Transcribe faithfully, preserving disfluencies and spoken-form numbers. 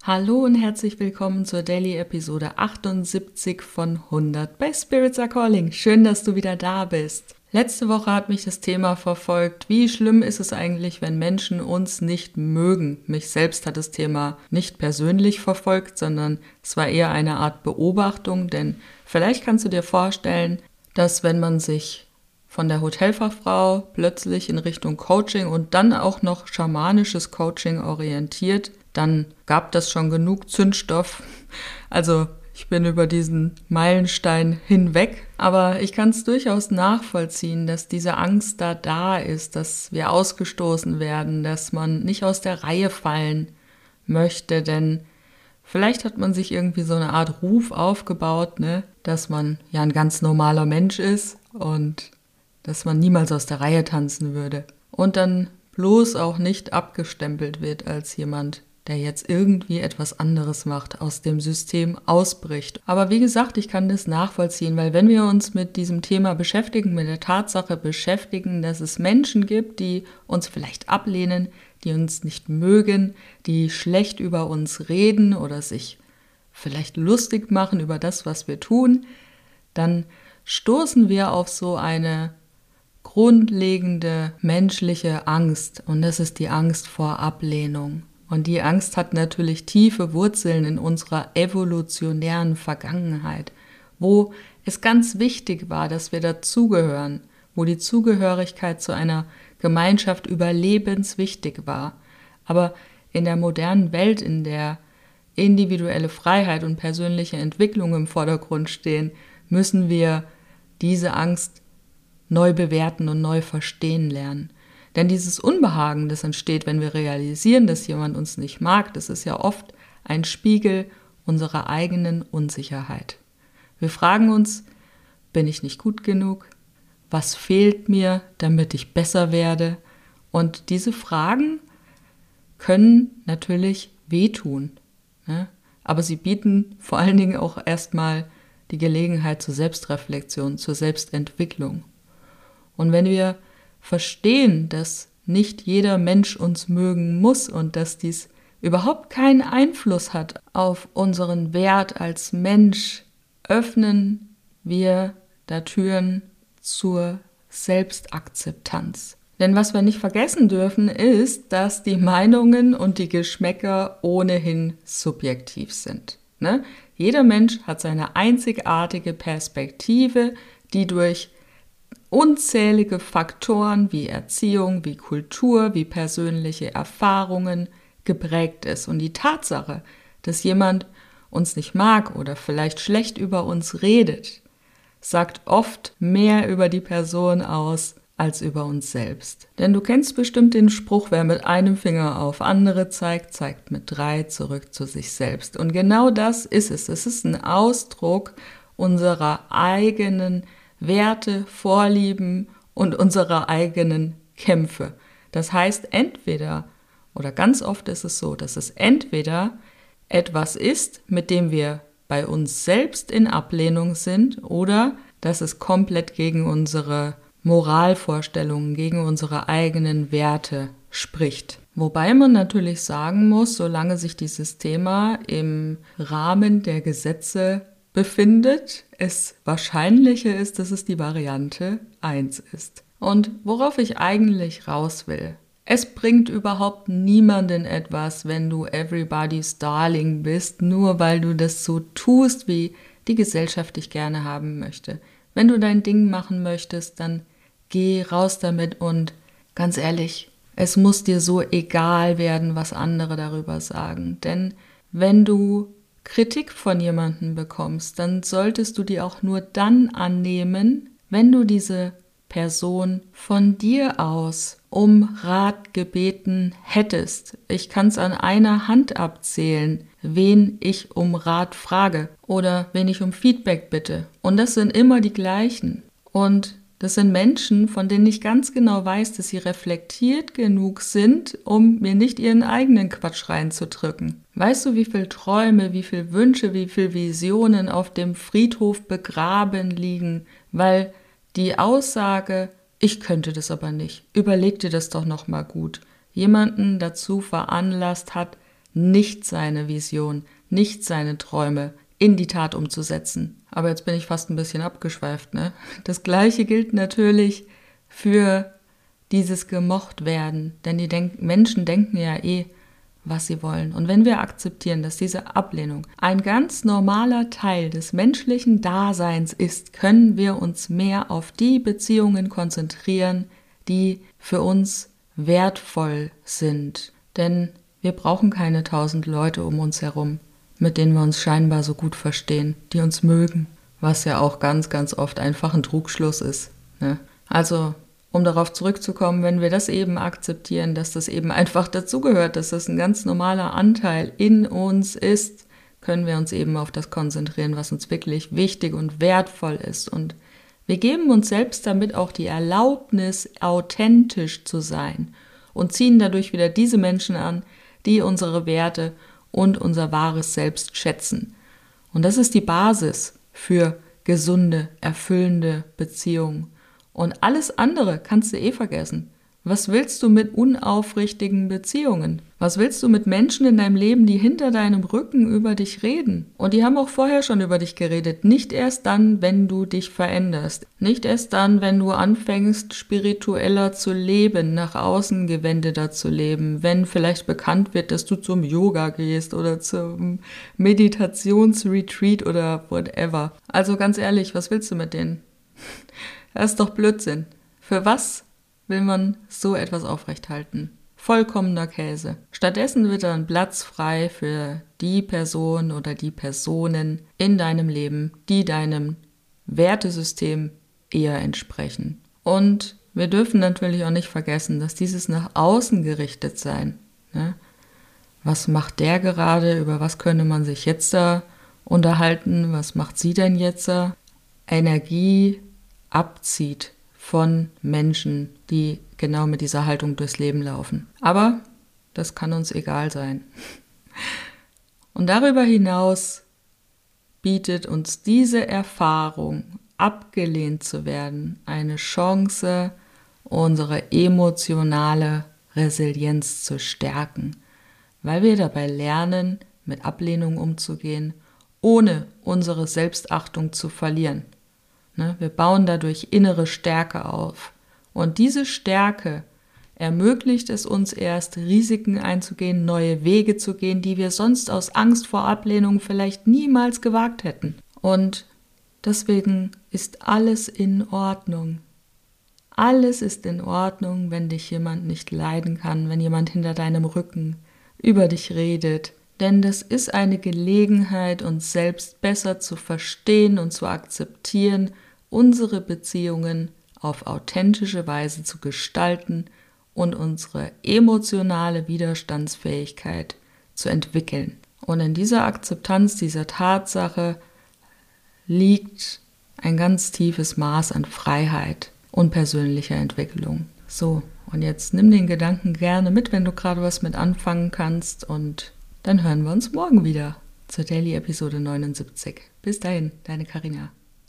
Hallo und herzlich willkommen zur Daily-Episode achtundsiebzig von hundert bei Spirits Are Calling. Schön, dass du wieder da bist. Letzte Woche hat mich das Thema verfolgt, wie schlimm ist es eigentlich, wenn Menschen uns nicht mögen. Mich selbst hat das Thema nicht persönlich verfolgt, sondern es war eher eine Art Beobachtung, denn vielleicht kannst du dir vorstellen, dass wenn man sich von der Hotelfachfrau plötzlich in Richtung Coaching und dann auch noch schamanisches Coaching orientiert, dann gab das schon genug Zündstoff. Also ich bin über diesen Meilenstein hinweg, aber ich kann es durchaus nachvollziehen, dass diese Angst da da ist, dass wir ausgestoßen werden, dass man nicht aus der Reihe fallen möchte, denn vielleicht hat man sich irgendwie so eine Art Ruf aufgebaut, ne, dass man ja ein ganz normaler Mensch ist und dass man niemals aus der Reihe tanzen würde und dann bloß auch nicht abgestempelt wird als jemand, der jetzt irgendwie etwas anderes macht, aus dem System ausbricht. Aber wie gesagt, ich kann das nachvollziehen, weil wenn wir uns mit diesem Thema beschäftigen, mit der Tatsache beschäftigen, dass es Menschen gibt, die uns vielleicht ablehnen, die uns nicht mögen, die schlecht über uns reden oder sich vielleicht lustig machen über das, was wir tun, dann stoßen wir auf so eine grundlegende menschliche Angst und das ist die Angst vor Ablehnung. Und die Angst hat natürlich tiefe Wurzeln in unserer evolutionären Vergangenheit, wo es ganz wichtig war, dass wir dazugehören, wo die Zugehörigkeit zu einer Gemeinschaft überlebenswichtig war. Aber in der modernen Welt, in der individuelle Freiheit und persönliche Entwicklung im Vordergrund stehen, müssen wir diese Angst neu bewerten und neu verstehen lernen. Denn dieses Unbehagen, das entsteht, wenn wir realisieren, dass jemand uns nicht mag, das ist ja oft ein Spiegel unserer eigenen Unsicherheit. Wir fragen uns, bin ich nicht gut genug? Was fehlt mir, damit ich besser werde? Und diese Fragen können natürlich wehtun, ne? Aber sie bieten vor allen Dingen auch erstmal die Gelegenheit zur Selbstreflexion, zur Selbstentwicklung. Und wenn wir verstehen, dass nicht jeder Mensch uns mögen muss und dass dies überhaupt keinen Einfluss hat auf unseren Wert als Mensch, öffnen wir da Türen zur Selbstakzeptanz. Denn was wir nicht vergessen dürfen, ist, dass die Meinungen und die Geschmäcker ohnehin subjektiv sind. Ne? Jeder Mensch hat seine einzigartige Perspektive, die durch unzählige Faktoren wie Erziehung, wie Kultur, wie persönliche Erfahrungen geprägt ist. Und die Tatsache, dass jemand uns nicht mag oder vielleicht schlecht über uns redet, sagt oft mehr über die Person aus als über uns selbst. Denn du kennst bestimmt den Spruch, wer mit einem Finger auf andere zeigt, zeigt mit drei zurück zu sich selbst. Und genau das ist es. Es ist ein Ausdruck unserer eigenen Werte, Vorlieben und unsere eigenen Kämpfe. Das heißt, entweder, oder ganz oft ist es so, dass es entweder etwas ist, mit dem wir bei uns selbst in Ablehnung sind, oder dass es komplett gegen unsere Moralvorstellungen, gegen unsere eigenen Werte spricht. Wobei man natürlich sagen muss, solange sich dieses Thema im Rahmen der Gesetze befindet, es wahrscheinlicher ist, dass es die Variante eins ist. Und worauf ich eigentlich raus will, es bringt überhaupt niemanden etwas, wenn du everybody's darling bist, nur weil du das so tust, wie die Gesellschaft dich gerne haben möchte. Wenn du dein Ding machen möchtest, dann geh raus damit und ganz ehrlich, es muss dir so egal werden, was andere darüber sagen. Denn wenn du Kritik von jemandem bekommst, dann solltest du die auch nur dann annehmen, wenn du diese Person von dir aus um Rat gebeten hättest. Ich kann es an einer Hand abzählen, wen ich um Rat frage oder wen ich um Feedback bitte. Und das sind immer die gleichen. Und das sind Menschen, von denen ich ganz genau weiß, dass sie reflektiert genug sind, um mir nicht ihren eigenen Quatsch reinzudrücken. Weißt du, wie viele Träume, wie viele Wünsche, wie viele Visionen auf dem Friedhof begraben liegen, weil die Aussage, ich könnte das aber nicht, überleg dir das doch nochmal gut, jemanden dazu veranlasst hat, nicht seine Vision, nicht seine Träume in die Tat umzusetzen. Aber jetzt bin ich fast ein bisschen abgeschweift, ne? Das Gleiche gilt natürlich für dieses Gemochtwerden, denn die Denk- Menschen denken ja eh, was sie wollen. Und wenn wir akzeptieren, dass diese Ablehnung ein ganz normaler Teil des menschlichen Daseins ist, können wir uns mehr auf die Beziehungen konzentrieren, die für uns wertvoll sind. Denn wir brauchen keine tausend Leute um uns herum, mit denen wir uns scheinbar so gut verstehen, die uns mögen, was ja auch ganz, ganz oft einfach ein Trugschluss ist, ne? Also, um darauf zurückzukommen, wenn wir das eben akzeptieren, dass das eben einfach dazugehört, dass das ein ganz normaler Anteil in uns ist, können wir uns eben auf das konzentrieren, was uns wirklich wichtig und wertvoll ist. Und wir geben uns selbst damit auch die Erlaubnis, authentisch zu sein und ziehen dadurch wieder diese Menschen an, die unsere Werte und unser wahres Selbst schätzen. Und das ist die Basis für gesunde, erfüllende Beziehungen. Und alles andere kannst du eh vergessen. Was willst du mit unaufrichtigen Beziehungen? Was willst du mit Menschen in deinem Leben, die hinter deinem Rücken über dich reden? Und die haben auch vorher schon über dich geredet. Nicht erst dann, wenn du dich veränderst. Nicht erst dann, wenn du anfängst, spiritueller zu leben, nach außen gewendeter zu leben. Wenn vielleicht bekannt wird, dass du zum Yoga gehst oder zum Meditationsretreat oder whatever. Also ganz ehrlich, was willst du mit denen? Das ist doch Blödsinn. Für was will man so etwas aufrechthalten? Vollkommener Käse. Stattdessen wird dann Platz frei für die Person oder die Personen in deinem Leben, die deinem Wertesystem eher entsprechen. Und wir dürfen natürlich auch nicht vergessen, dass dieses nach außen gerichtet sein, ne? Was macht der gerade? Über was könnte man sich jetzt da unterhalten? Was macht sie denn jetzt da? Energie abzieht von Menschen, die genau mit dieser Haltung durchs Leben laufen. Aber das kann uns egal sein. Und darüber hinaus bietet uns diese Erfahrung, abgelehnt zu werden, eine Chance, unsere emotionale Resilienz zu stärken, weil wir dabei lernen, mit Ablehnung umzugehen, ohne unsere Selbstachtung zu verlieren. Wir bauen dadurch innere Stärke auf. Und diese Stärke ermöglicht es uns erst, Risiken einzugehen, neue Wege zu gehen, die wir sonst aus Angst vor Ablehnung vielleicht niemals gewagt hätten. Und deswegen ist alles in Ordnung. Alles ist in Ordnung, wenn dich jemand nicht leiden kann, wenn jemand hinter deinem Rücken über dich redet. Denn das ist eine Gelegenheit, uns selbst besser zu verstehen und zu akzeptieren, unsere Beziehungen auf authentische Weise zu gestalten und unsere emotionale Widerstandsfähigkeit zu entwickeln. Und in dieser Akzeptanz dieser Tatsache liegt ein ganz tiefes Maß an Freiheit und persönlicher Entwicklung. So, und jetzt nimm den Gedanken gerne mit, wenn du gerade was mit anfangen kannst, und dann hören wir uns morgen wieder zur Daily Episode neunundsiebzig. Bis dahin, deine Carina.